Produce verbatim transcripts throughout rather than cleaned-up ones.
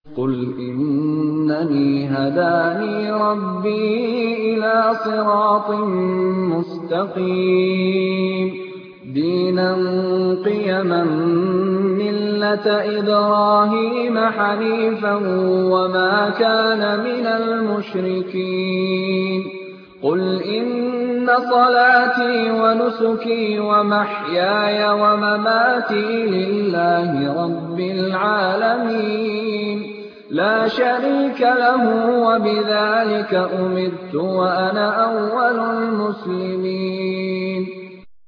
قُلْ إِنَّنِي هَدَانِي رَبِّي إِلَىٰ صِرَاطٍ مُّسْتَقِيمٍ دِينًا قِيَمًا مِّلَّةَ إِبْرَاهِيمَ حَنِيفًا وَمَا كَانَ مِنَ الْمُشْرِكِينَ قُلْ إِنَّ صَلَاتِي وَنُسُكِي وَمَحْيَايَ وَمَمَاتِي لِلَّهِ رَبِّ الْعَالَمِينَ لَا شَرِيكَ لَهُ وَبِذَٰلِكَ أُمِرْتُ وَأَنَا أَوَّلُ الْمُسْلِمِينَ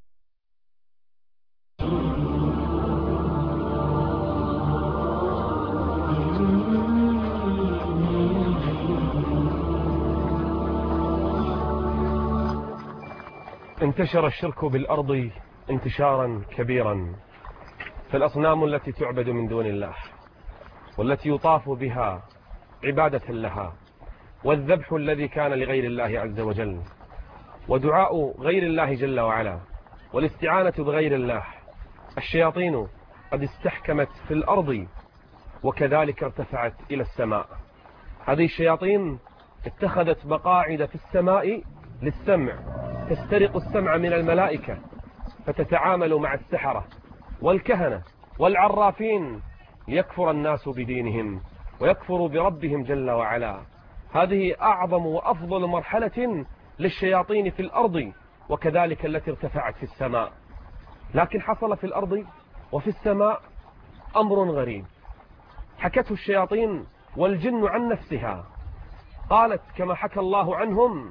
انتشر الشرك بالأرض انتشارا كبيرا، فالأصنام التي تعبد من دون الله والتي يطاف بها عبادة لها، والذبح الذي كان لغير الله عز وجل، ودعاء غير الله جل وعلا، والاستعانة بغير الله. الشياطين قد استحكمت في الأرض وكذلك ارتفعت إلى السماء. هذه الشياطين اتخذت مقاعد في السماء للسمع، تسترق السمع من الملائكة، فتتعامل مع السحرة والكهنة والعرافين ليكفر الناس بدينهم ويكفروا بربهم جل وعلا. هذه أعظم وأفضل مرحلة للشياطين في الأرض، وكذلك التي ارتفعت في السماء. لكن حصل في الأرض وفي السماء أمر غريب حكته الشياطين والجن عن نفسها. قالت كما حكى الله عنهم: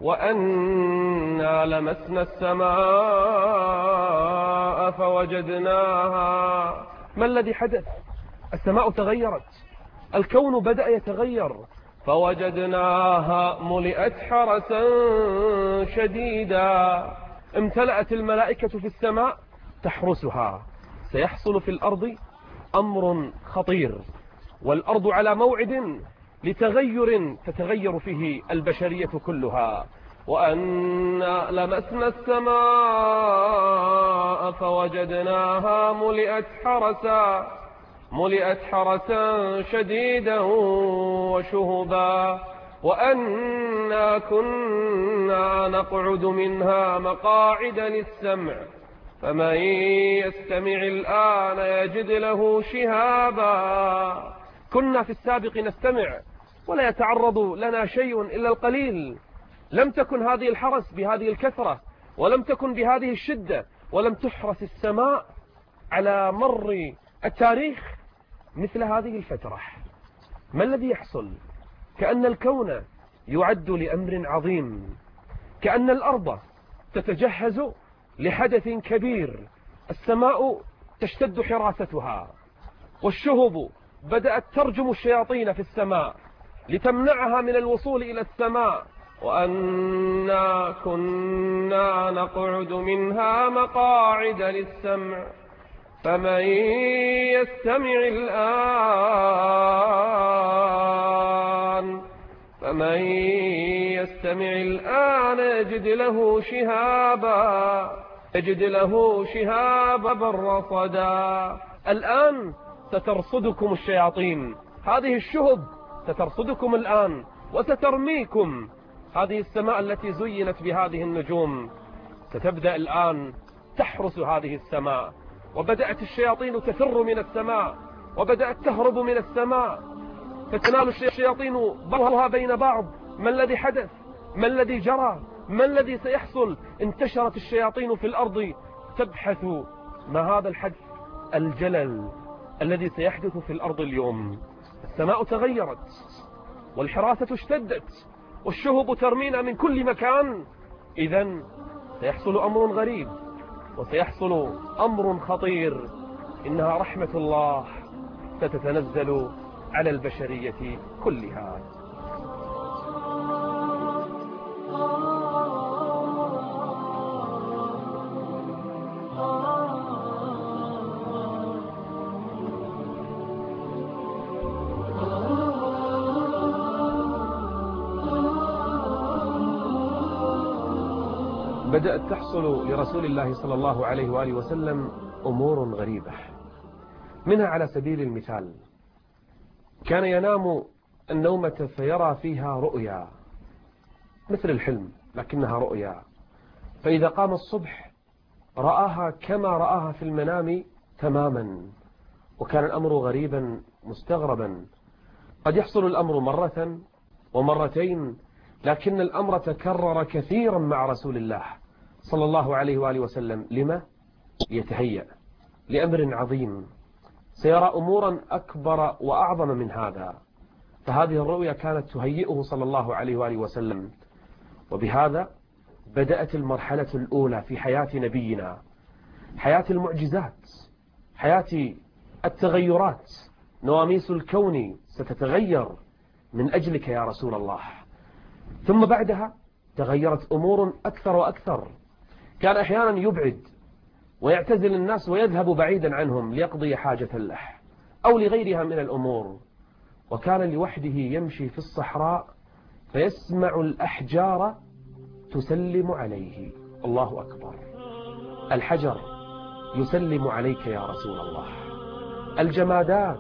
وأنا لمسنا السماء فوجدناها. ما الذي حدث؟ السماء تغيرت، الكون بدأ يتغير. فوجدناها ملئت حرسا شديدا، امتلأت الملائكة في السماء تحرسها. سيحصل في الأرض أمر خطير، والأرض على موعد لتغير تتغير فيه البشرية كلها. وأنا لمسنا السماء فوجدناها ملئت حرسا ملئت حرسا شديدا وشهبا، وأنا كنا نقعد منها مقاعد للسمع، فمن يستمع الآن يجد له شهابا. كنا في السابق نستمع ولا يتعرض لنا شيء إلا القليل. لم تكن هذه الحرس بهذه الكثرة، ولم تكن بهذه الشدة، ولم تحرس السماء على مر التاريخ مثل هذه الفترة. ما الذي يحصل؟ كأن الكون يعد لأمر عظيم، كأن الأرض تتجهز لحدث كبير. السماء تشتد حراستها، والشهب بدأت ترجم الشياطين في السماء لتمنعها من الوصول إلى السماء. وأنا كنا نقعد منها مقاعد للسمع، فمن يستمع الآن فمن يستمع الآن يجد له شهابا يجد له شهابا رصدا. الآن سترصدكم الشياطين، هذه الشهب سترصدكم الآن وسترميكم. هذه السماء التي زينت بهذه النجوم ستبدأ الآن تحرس هذه السماء. وبدأت الشياطين تفر من السماء، وبدأت تهرب من السماء، فتنال الشياطين بعضها بين بعض. ما الذي حدث؟ ما الذي جرى؟ ما الذي سيحصل؟ انتشرت الشياطين في الأرض تبحث ما هذا الحدث الجلل الذي سيحدث في الأرض اليوم. السماء تغيرت، والحراسة اشتدت، والشهب ترمينا من كل مكان. إذن سيحصل أمر غريب، وسيحصل أمر خطير. إنها رحمة الله ستتنزل على البشرية كلها. بدأت تحصل لرسول الله صلى الله عليه وآله وسلم أمور غريبة. منها على سبيل المثال كان ينام النومة فيرى فيها رؤيا مثل الحلم لكنها رؤيا، فإذا قام الصبح رآها كما رآها في المنام تماما. وكان الأمر غريبا مستغربا، قد يحصل الأمر مرة ومرتين، لكن الأمر تكرر كثيرا مع رسول الله صلى الله عليه وآله وسلم. لما؟ يتهيأ لأمر عظيم سيرى أمورا أكبر وأعظم من هذا، فهذه الرؤيا كانت تهيئه صلى الله عليه وآله وسلم. وبهذا بدأت المرحلة الأولى في حياة نبينا، حياة المعجزات، حياة التغيرات. نواميس الكون ستتغير من أجلك يا رسول الله. ثم بعدها تغيرت أمور أكثر وأكثر. كان أحيانا يبعد ويعتزل الناس ويذهب بعيدا عنهم ليقضي حاجة له أو لغيرها من الأمور. وكان لوحده يمشي في الصحراء فيسمع الأحجار تسلم عليه. الله أكبر، الحجر يسلم عليك يا رسول الله. الجمادات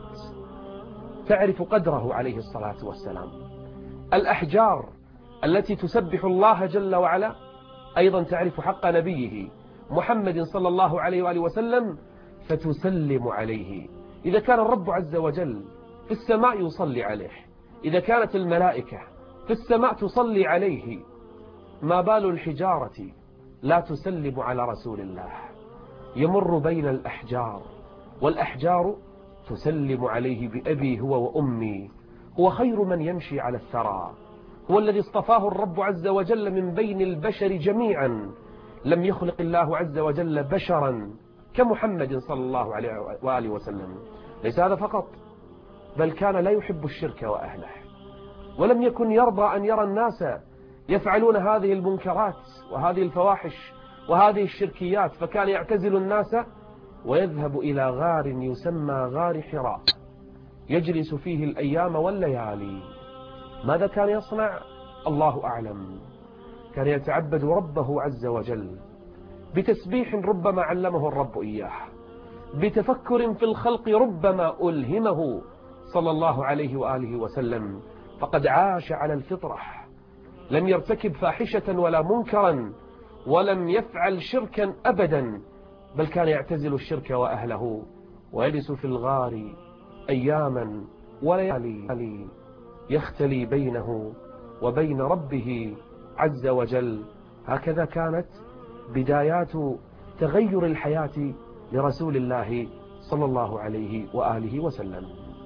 تعرف قدره عليه الصلاة والسلام. الأحجار التي تسبح الله جل وعلا أيضا تعرف حق نبيه محمد صلى الله عليه وآله وسلم فتسلم عليه. إذا كان الرب عز وجل في السماء يصلي عليه، إذا كانت الملائكة في السماء تصلي عليه، ما بال الحجارة لا تسلم على رسول الله؟ يمر بين الأحجار والأحجار تسلم عليه بأبي هو وأمي. هو خير من يمشي على الثرى، هو الذي اصطفاه الرب عز وجل من بين البشر جميعا. لم يخلق الله عز وجل بشرا كمحمد صلى الله عليه وآله وسلم. ليس هذا فقط، بل كان لا يحب الشرك وأهله، ولم يكن يرضى أن يرى الناس يفعلون هذه المنكرات وهذه الفواحش وهذه الشركيات، فكان يعتزل الناس ويذهب إلى غار يسمى غار حراء يجلس فيه الأيام والليالي. ماذا كان يصنع؟ الله أعلم. كان يتعبد ربه عز وجل بتسبيح ربما علمه الرب إياه، بتفكر في الخلق ربما ألهمه صلى الله عليه وآله وسلم. فقد عاش على الفطرة، لم يرتكب فاحشة ولا منكرا، ولم يفعل شركا أبدا، بل كان يعتزل الشرك وأهله ويجلس في الغار أياما وليالي يختلي بينه وبين ربه عز وجل. هكذا كانت بدايات تغير الحياة لرسول الله صلى الله عليه وآله وسلم.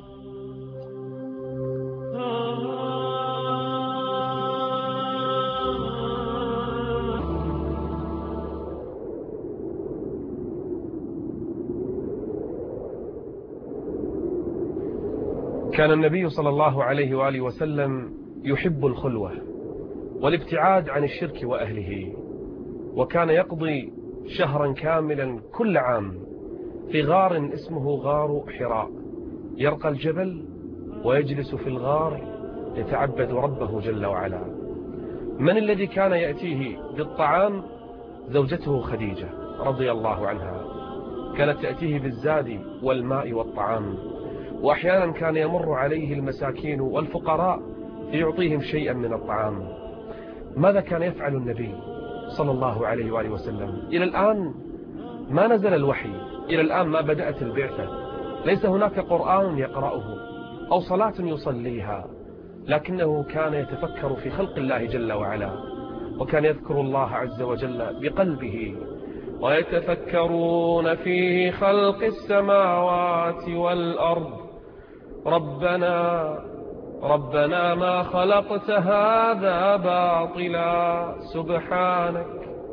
كان النبي صلى الله عليه وآله وسلم يحب الخلوة والابتعاد عن الشرك وأهله، وكان يقضي شهرا كاملا كل عام في غار اسمه غار حراء، يرقى الجبل ويجلس في الغار يتعبد ربه جل وعلا. من الذي كان يأتيه بالطعام؟ زوجته خديجة رضي الله عنها، كانت تأتيه بالزاد والماء والطعام، وأحيانا كان يمر عليه المساكين والفقراء فيعطيهم شيئا من الطعام. ماذا كان يفعل النبي صلى الله عليه وآله وسلم؟ إلى الآن ما نزل الوحي، إلى الآن ما بدأت البعثة، ليس هناك قرآن يقرأه أو صلاة يصليها، لكنه كان يتفكر في خلق الله جل وعلا، وكان يذكر الله عز وجل بقلبه. ويتفكرون في خلق السماوات والأرض ربنا ربنا ما خلقت هذا باطلا سبحانك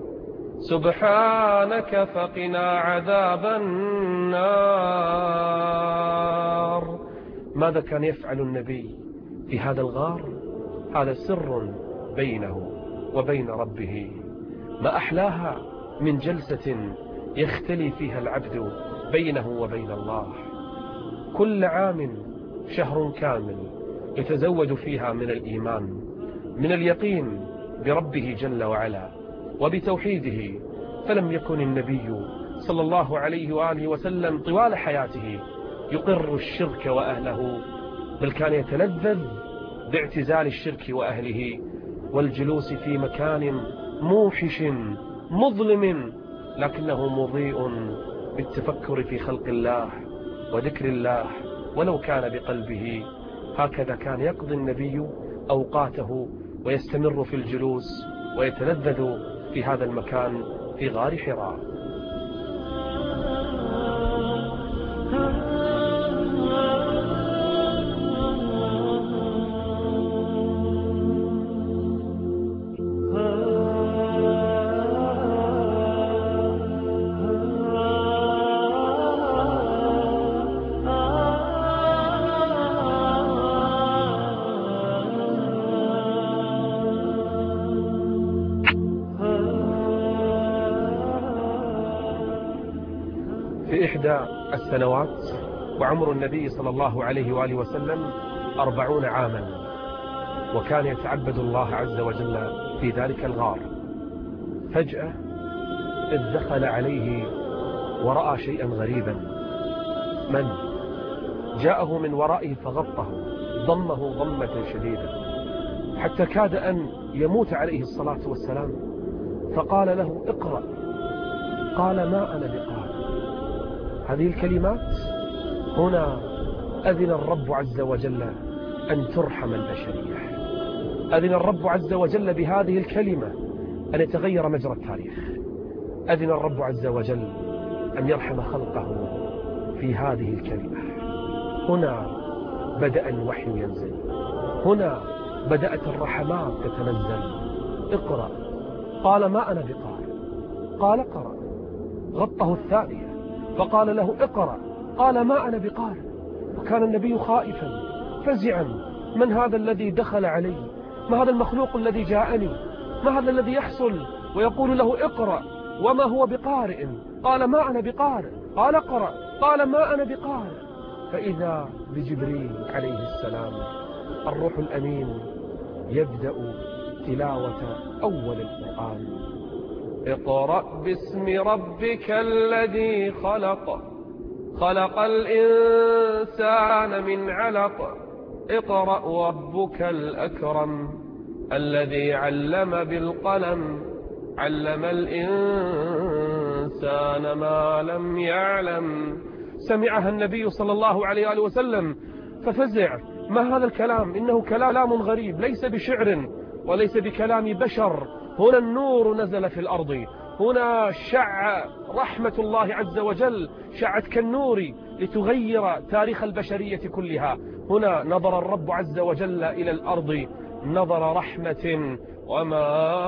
سبحانك فقنا عذاب النار. ماذا كان يفعل النبي في هذا الغار؟ هذا سر بينه وبين ربه. ما أحلاها من جلسة يختلي فيها العبد بينه وبين الله. كل عام شهر كامل يتزود فيها من الإيمان، من اليقين بربه جل وعلا وبتوحيده. فلم يكن النبي صلى الله عليه وآله وسلم طوال حياته يقر الشرك وأهله، بل كان يتلذذ باعتزال الشرك وأهله والجلوس في مكان موحش مظلم لكنه مضيء بالتفكر في خلق الله وذكر الله ولو كان بقلبه. هكذا كان يقضي النبي أوقاته ويستمر في الجلوس ويتلذذ في هذا المكان في غار حراء. في إحدى السنوات وعمر النبي صلى الله عليه وآله وسلم أربعون عاما، وكان يتعبد الله عز وجل في ذلك الغار. فجأة إذ دخل عليه ورأى شيئا غريبا. من جاءه من ورائه فغطه، ضمه ضمة شديدة حتى كاد أن يموت عليه الصلاة والسلام، فقال له اقرأ. قال ما أنا بقارئ. هذه الكلمات هنا أذن الرب عز وجل أن ترحم البشرية. أذن الرب عز وجل بهذه الكلمة أن يتغير مجرى التاريخ. أذن الرب عز وجل أن يرحم خلقه في هذه الكلمة. هنا بدأ الوحي ينزل، هنا بدأت الرحمات تتنزل. اقرأ. قال ما أنا بقارئ. قال قرأ. غطه الثانية فقال له اقرأ. قال ما أنا بقارئ. وكان النبي خائفا فزعا، من هذا الذي دخل علي؟ ما هذا المخلوق الذي جاءني؟ ما هذا الذي يحصل ويقول له اقرأ وما هو بقارئ؟ قال ما أنا بقارئ. قال اقرأ. قال ما أنا بقارئ. فإذا بجبريل عليه السلام الروح الأمين يبدأ تلاوة أول القرآن. اقرأ باسم ربك الذي خلق، خلق الإنسان من علق، اقرأ وربك الأكرم الذي علم بالقلم، علم الإنسان ما لم يعلم. سمعها النبي صلى الله عليه وآله وسلم ففزع. ما هذا الكلام؟ إنه كلام غريب، ليس بشعر وليس بكلام بشر. هنا النور نزل في الأرض، هنا شع رحمة الله عز وجل، شعت كالنور لتغير تاريخ البشرية كلها. هنا نظر الرب عز وجل إلى الأرض نظر رحمة، وما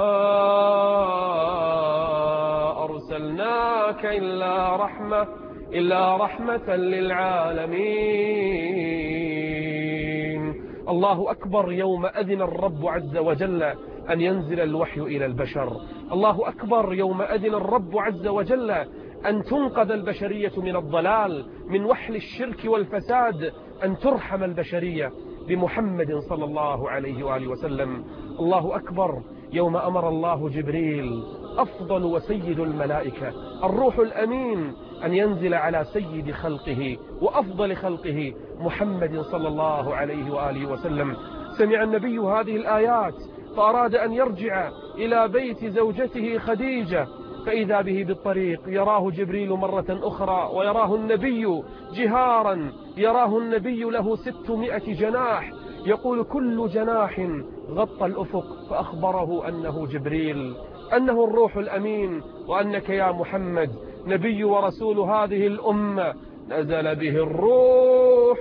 أرسلناك إلا رحمة إلا رحمة للعالمين. الله أكبر يوم أذن الرب عز وجل أن ينزل الوحي إلى البشر. الله أكبر يوم أذن الرب عز وجل أن تنقذ البشرية من الضلال، من وحل الشرك والفساد، أن ترحم البشرية بمحمد صلى الله عليه وآله وسلم. الله أكبر يوم أمر الله جبريل أفضل وسيد الملائكة الروح الأمين أن ينزل على سيد خلقه وأفضل خلقه محمد صلى الله عليه وآله وسلم. سمع النبي هذه الآيات فأراد أن يرجع إلى بيت زوجته خديجة، فإذا به بالطريق يراه جبريل مرة أخرى ويراه النبي جهارا، يراه النبي له ستمائة جناح، يقول كل جناح غطى الأفق، فأخبره أنه جبريل، أنه الروح الأمين، وأنك يا محمد نبي ورسول هذه الأمة، نزل به الروح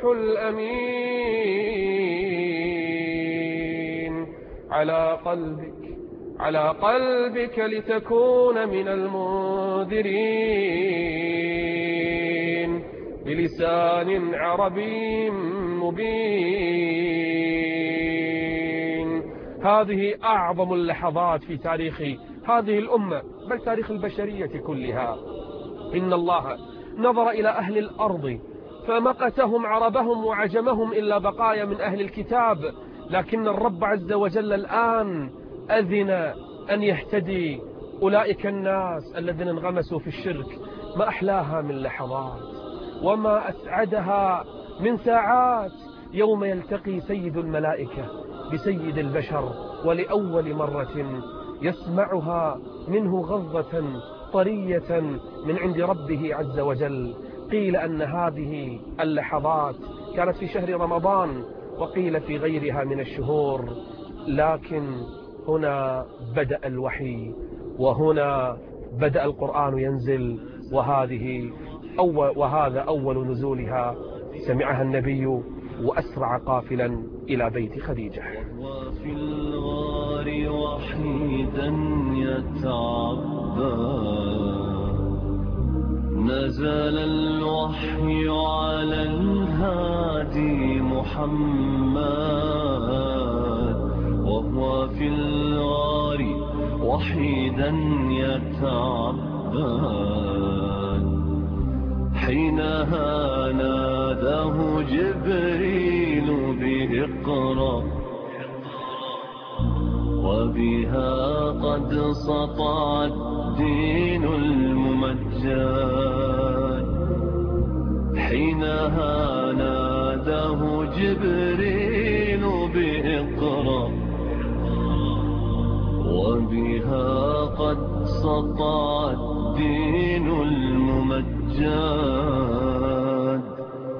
الأمين على قلبك على قلبك لتكون من المنذرين بلسان عربي مبين. هذه أعظم اللحظات في تاريخ هذه الأمة، بل تاريخ البشرية كلها. إن الله نظر إلى أهل الأرض فمقتهم عربهم وعجمهم إلا بقايا من أهل الكتاب، لكن الرب عز وجل الآن أذن أن يهتدي أولئك الناس الذين انغمسوا في الشرك. ما أحلاها من لحظات وما أسعدها من ساعات يوم يلتقي سيد الملائكة بسيد البشر ولأول مرة يسمعها منه غضة طرية من عند ربه عز وجل. قيل أن هذه اللحظات كانت في شهر رمضان، وقيل في غيرها من الشهور، لكن هنا بدأ الوحي، وهنا بدأ القرآن ينزل، وهذه أول وهذا أول نزولها. سمعها النبي وأسرع قافلا إلى بيت خديجة. وفي الغار وحيدا يتعبى، نزل الوحي على الهادي محمد، وهو في الغار وحيدا يتعبد، حينها ناداه جبريل بإقرأ، وبها قد سطع الدين الممجد، حينها ناداه جبريل بإقرأ، وبها قد سطع الدين الممجد.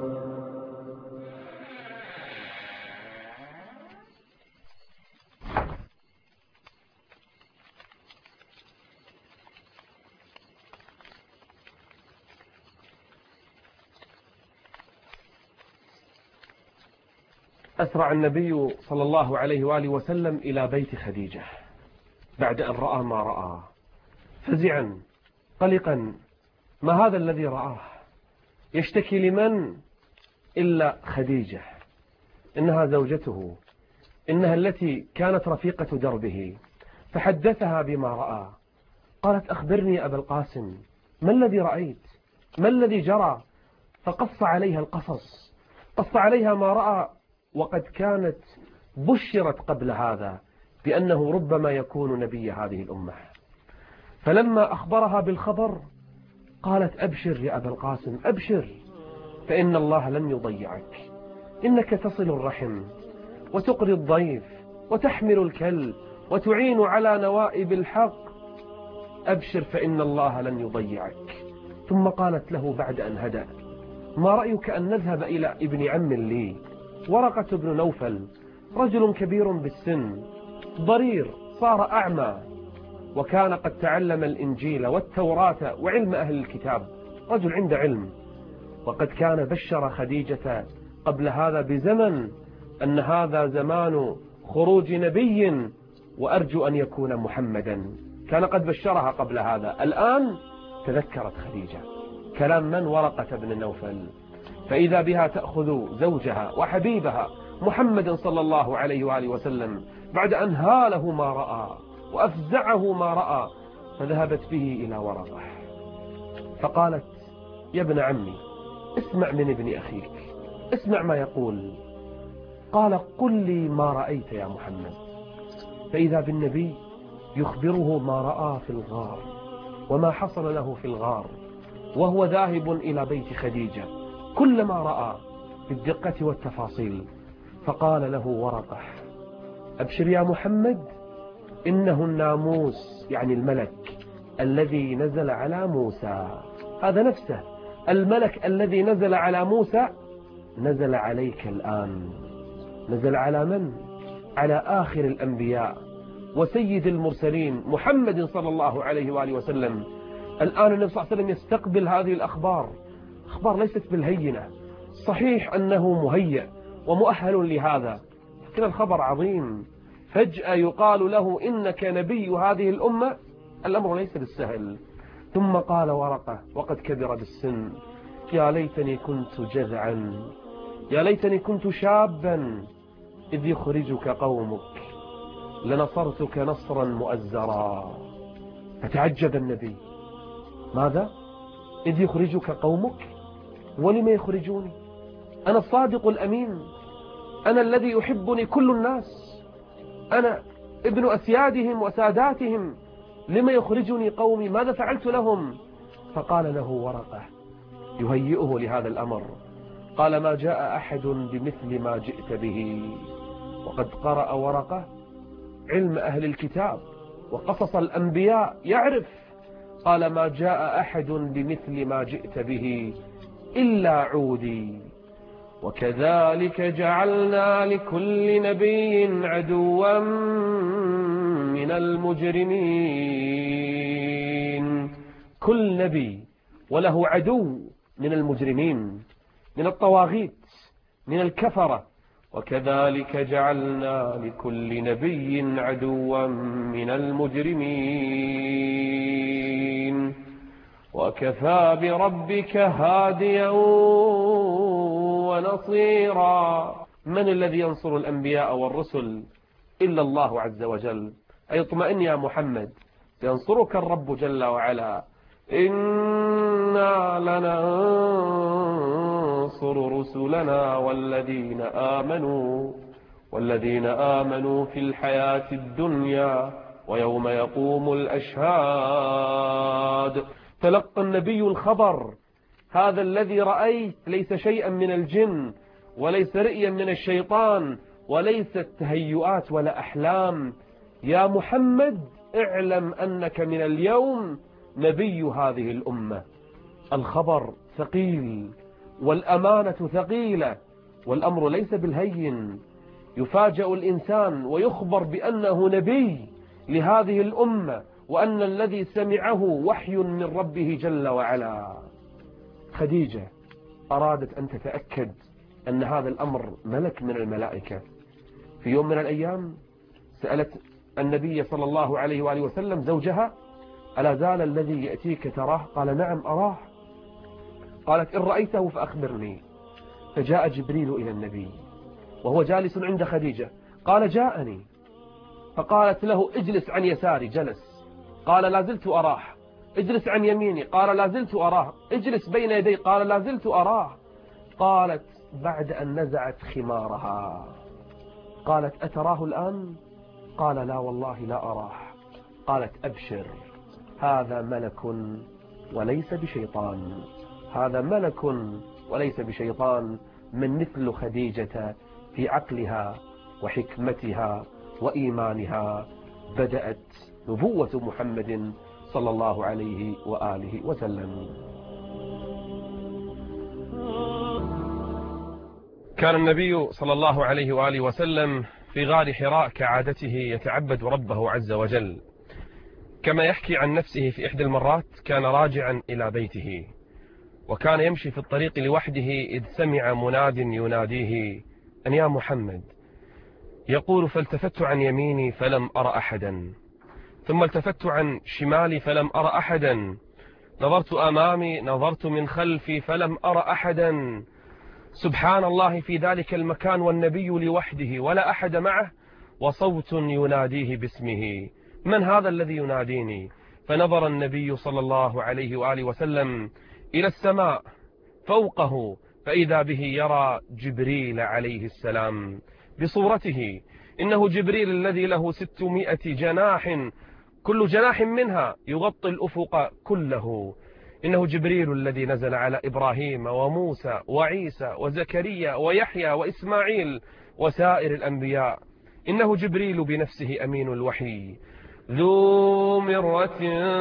أسرع النبي صلى الله عليه وآله وسلم إلى بيت خديجة بعد أن رأى ما رأى، فزعا قلقا. ما هذا الذي رآه؟ يشتكي لمن إلا خديجة، إنها زوجته، إنها التي كانت رفيقة دربه، فحدثها بما رأى. قالت: أخبرني أبا القاسم، ما الذي رأيت؟ ما الذي جرى؟ فقص عليها القصص، قص عليها ما رأى، وقد كانت بشرت قبل هذا بأنه ربما يكون نبي هذه الأمة. فلما أخبرها بالخبر قالت: أبشر يا أبا القاسم، أبشر، فإن الله لن يضيعك، إنك تصل الرحم وتقري الضيف وتحمل الكل وتعين على نوائب الحق، أبشر فإن الله لن يضيعك. ثم قالت له بعد أن هدأ: ما رأيك أن نذهب إلى ابن عم لي ورقة بن نوفل، رجل كبير بالسن ضرير صار أعمى، وكان قد تعلم الإنجيل والتوراة وعلم أهل الكتاب، رجل عند علم، وقد كان بشر خديجة قبل هذا بزمن أن هذا زمان خروج نبي وأرجو أن يكون محمدا، كان قد بشرها قبل هذا. الآن تذكرت خديجة كلام من؟ ورقة بن نوفل، فإذا بها تأخذ زوجها وحبيبها محمد صلى الله عليه وآله وسلم بعد أن هاله ما رأى وأفزعه ما رأى، فذهبت به إلى ورقة فقالت: يا ابن عمي، اسمع من ابن أخيك، اسمع ما يقول. قال: قل لي ما رأيت يا محمد. فإذا بالنبي يخبره ما رأى في الغار وما حصل له في الغار وهو ذاهب إلى بيت خديجة، كل ما رأى بالدقة والتفاصيل. فقال له ورقة: أبشر يا محمد، إنه الناموس، يعني الملك الذي نزل على موسى، هذا نفسه الملك الذي نزل على موسى نزل عليك الآن. نزل على من؟ على آخر الأنبياء وسيد المرسلين محمد صلى الله عليه وآله وسلم. الآن النبي صلى الله عليه وسلم يستقبل هذه الأخبار، أخبار ليست بالهينة. صحيح أنه مهيأ ومؤهل لهذا، لكن الخبر عظيم. فجأة يقال له إنك نبي هذه الأمة، الأمر ليس بالسهل. ثم قال ورقة وقد كبر بالسن: يا ليتني كنت جذعا، يا ليتني كنت شابا إذ يخرجك قومك، لنصرتك نصرا مؤزرا. فتعجب النبي: ماذا؟ إذ يخرجك قومك؟ ولم يخرجوني؟ أنا الصادق الأمين، أنا الذي يحبني كل الناس، أنا ابن أسيادهم وساداتهم، لما يخرجني قومي؟ ماذا فعلت لهم؟ فقال له ورقة يهيئه لهذا الأمر: قال ما جاء أحد بمثل ما جئت به. وقد قرأ ورقة علم أهل الكتاب وقصص الأنبياء يعرف. قال ما جاء أحد بمثل ما جئت به إلا عودي. وكذلك جعلنا لكل نبي عدوا من المجرمين. كل نبي وله عدو من المجرمين، من الطواغيت، من الكفرة. وكذلك جعلنا لكل نبي عدوا من المجرمين وكفى بربك هاديا ونصيرا. من الذي ينصر الأنبياء والرسل إلا الله عز وجل. أي اطمئن يا محمد، ينصرك الرب جل وعلا. إنا لننصر رسلنا والذين آمنوا والذين آمنوا في الحياة الدنيا ويوم يقوم الأشهاد. تلقى النبي الخبر. هذا الذي رأيت ليس شيئا من الجن وليس رئيا من الشيطان وليست تهيؤات ولا أحلام. يا محمد اعلم أنك من اليوم نبي هذه الأمة. الخبر ثقيل والأمانة ثقيلة والأمر ليس بالهين. يفاجأ الإنسان ويخبر بأنه نبي لهذه الأمة وأن الذي سمعه وحي من ربه جل وعلا. خديجة أرادت أن تتأكد أن هذا الأمر ملك من الملائكة. في يوم من الأيام سألت النبي صلى الله عليه وآله وسلم زوجها ألا زال الذي يأتيك تراه؟ قال نعم أراه. قالت إن رأيته فأخبرني. فجاء جبريل إلى النبي وهو جالس عند خديجة. قال جاءني فقالت له اجلس عن يساري. جلس. قال لا زلت أراه. اجلس عن يميني. قال لا زلت أراه. اجلس بين يدي. قال لا زلت أراه. قالت بعد أن نزعت خمارها قالت أتراه الآن؟ قال لا والله لا أراه. قالت أبشر، هذا ملك وليس بشيطان. هذا ملك وليس بشيطان. من مثل خديجة في عقلها وحكمتها وإيمانها بدأت نبوة محمد صلى الله عليه وآله وسلم. كان النبي صلى الله عليه وآله وسلم في غار حراء كعادته يتعبد ربه عز وجل. كما يحكي عن نفسه في إحدى المرات كان راجعا إلى بيته وكان يمشي في الطريق لوحده إذ سمع مناد يناديه أن يا محمد. يقول فالتفت عن يميني فلم أرى أحدا، ثم التفت عن شمالي فلم أرى أحدا، نظرت أمامي نظرت من خلفي فلم أرى أحدا. سبحان الله في ذلك المكان والنبي لوحده ولا أحد معه وصوت يناديه باسمه. من هذا الذي يناديني؟ فنظر النبي صلى الله عليه وآله وسلم إلى السماء فوقه فإذا به يرى جبريل عليه السلام بصورته. إنه جبريل الذي له ستمائة جناح كل جناح منها يغطي الأفق كله. إنه جبريل الذي نزل على إبراهيم وموسى وعيسى وزكريا ويحيى وإسماعيل وسائر الأنبياء. إنه جبريل بنفسه أمين الوحي ذو مرة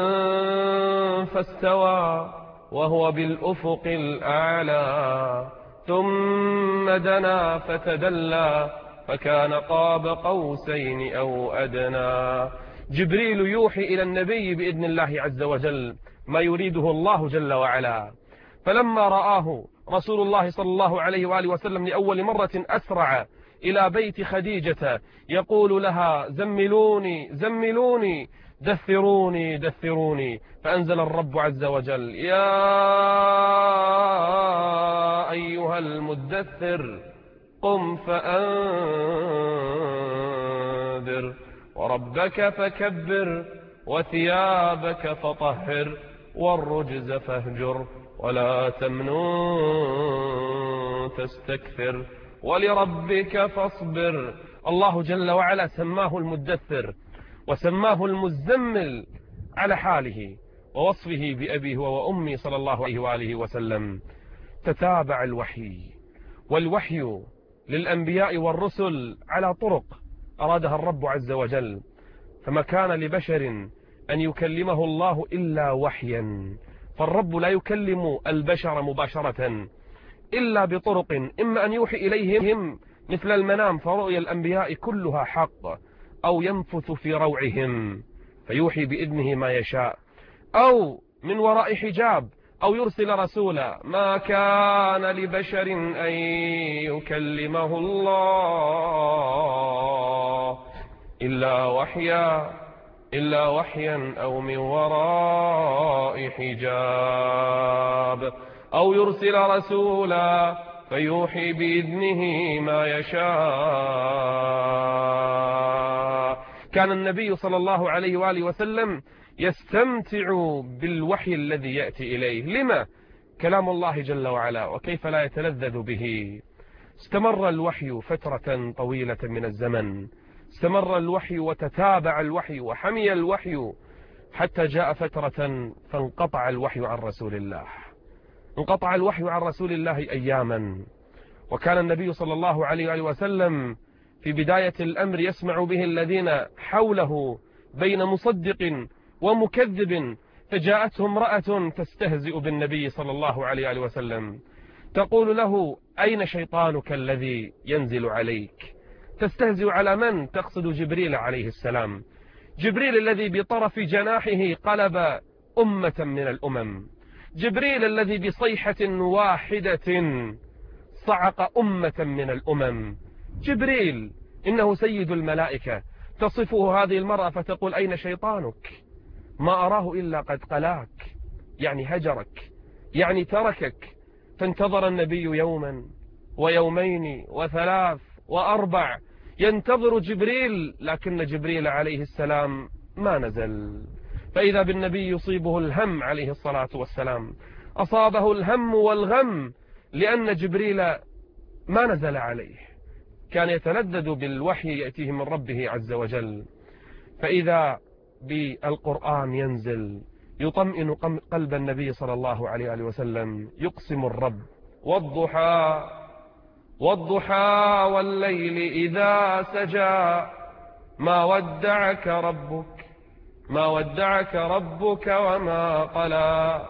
فاستوى وهو بالأفق الأعلى ثم دنا فتدلى فكان قاب قوسين أو أدنى. جبريل يوحي إلى النبي بإذن الله عز وجل ما يريده الله جل وعلا. فلما رآه رسول الله صلى الله عليه وآله وسلم لأول مرة أسرع إلى بيت خديجة يقول لها زملوني زملوني دثروني دثروني. فأنزل الرب عز وجل يا أيها المدثر قم فأنذر وربك فكبر وثيابك فطهر والرجز فاهجر ولا تمنن تستكثر ولربك فاصبر. الله جل وعلا سماه المدثر وسماه المزمل على حاله ووصفه بأبيه وأمي صلى الله عليه وآله وسلم. تتابع الوحي والوحي للأنبياء والرسل على طرق أرادها الرب عز وجل، فما كان لبشر أن يكلمه الله إلا وحيا، فالرب لا يكلم البشر مباشرة إلا بطرق، إما أن يوحي إليهم مثل المنام فرؤيا الأنبياء كلها حق، أو ينفث في روعهم فيوحي بإذنه ما يشاء، أو من وراء حجاب، أو يرسل رسولا. ما كان لبشر أن يكلمه الله إلا وحيا إلا وحيا أو من وراء حجاب، أو يرسل رسولا فيوحي بإذنه ما يشاء. كان النبي صلى الله عليه وآله وسلم يستمتع بالوحي الذي يأتي إليه. لما؟ كلام الله جل وعلا، وكيف لا يتلذذ به. استمر الوحي فترة طويلة من الزمن، استمر الوحي وتتابع الوحي وحمي الوحي، حتى جاء فترة فانقطع الوحي عن رسول الله. انقطع الوحي عن رسول الله أياما، وكان النبي صلى الله عليه وآله وسلم في بداية الأمر يسمع به الذين حوله بين مصدق ومكذب، فجاءته امرأة تستهزئ بالنبي صلى الله عليه وآله وسلم، تقول له: أين شيطانك الذي ينزل عليك؟ تستهزئ على من؟ تقصد جبريل عليه السلام، جبريل الذي بطرف جناحه قلب أمة من الأمم، جبريل الذي بصيحة واحدة صعق أمة من الأمم، جبريل إنه سيد الملائكة. تصفه هذه المرأة فتقول: أين شيطانك؟ ما أراه إلا قد قلاك، يعني هجرك، يعني تركك. فانتظر النبي يوما ويومين وثلاث وأربع ينتظر جبريل، لكن جبريل عليه السلام ما نزل. فإذا بالنبي يصيبه الهم عليه الصلاة والسلام، أصابه الهم والغم لأن جبريل ما نزل عليه. كان يتلذذ بالوحي يأتيه من ربه عز وجل، فإذا بالقرآن ينزل يطمئن قلب النبي صلى الله عليه وسلم. يقسم الرب: والضحى والضحى والليل إذا سجى ما ودعك ربك ما ودعك ربك وما قلى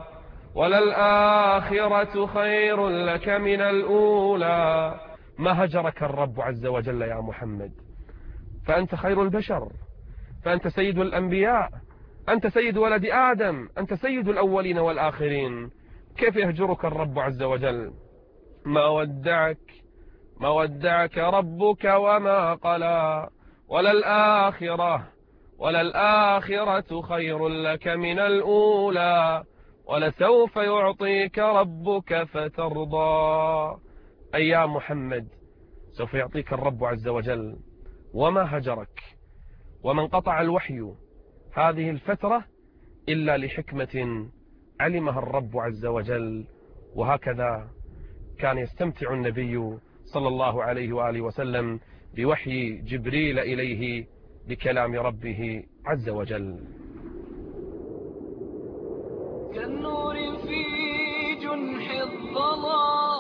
وللآخرة خير لك من الأولى. ما هجرك الرب عز وجل يا محمد، فأنت خير البشر، فأنت سيد الأنبياء، أنت سيد ولد آدم، أنت سيد الأولين والآخرين. كيف يهجرك الرب عز وجل؟ ما ودعك ما ودعك ربك وما قلى وللآخرة وللآخرة خير لك من الأولى ولسوف يعطيك ربك فترضى. أي يا محمد، سوف يعطيك الرب عز وجل. وما هجرك وما انقطع الوحي هذه الفترة إلا لحكمة علمها الرب عز وجل. وهكذا كان يستمتع النبي صلى الله عليه وآله وسلم بوحي جبريل إليه بكلام ربه عز وجل. كالنور في جنح الظلام